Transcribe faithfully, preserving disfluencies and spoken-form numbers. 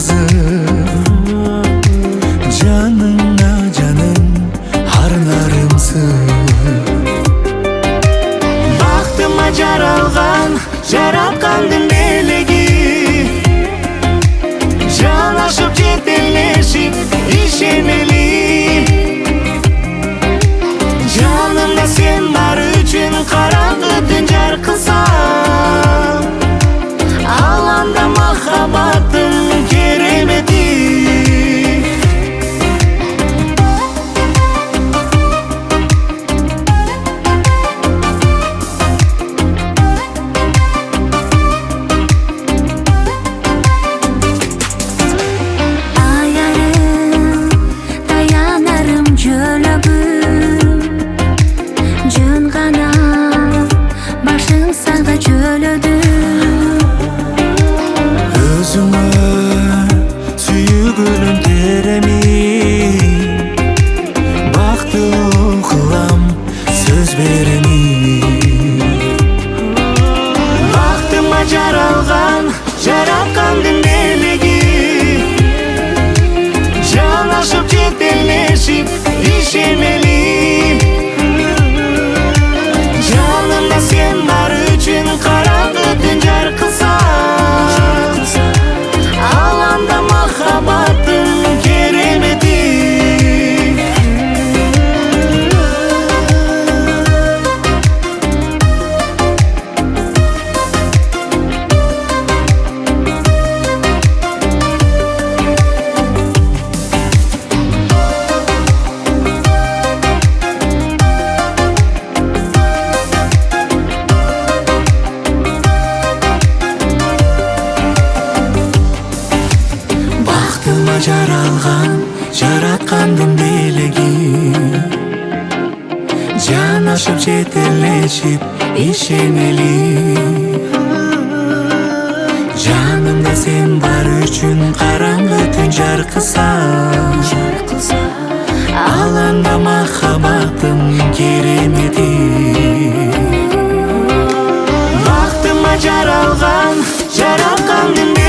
narımsın, canına canım har narımsın. Baktıma jaralgan, жараткандын белеги, жанашып жетелешип ишенели. Жанымда сен бар үчүн караңгы түн жаркыса, ал анда махаббаттын керемети. Өзүңө сүйгүлүм теремин, бактылуу кылам сөз беремин. Бактыма жаралган, жараткандын белеги, жанашып жетелешип ишенели. Жанымда сен бар үчүн караңгы түн жаркыса, ал анда махаббаттын керемети. Жаралган, жараткандын белеги, жанашып жетелешип ишенели. Жанымда сен бар үчүн караңгы түн жаркыса, ал анда махаббаттын керемети. Бактыма жаралган, жараткандын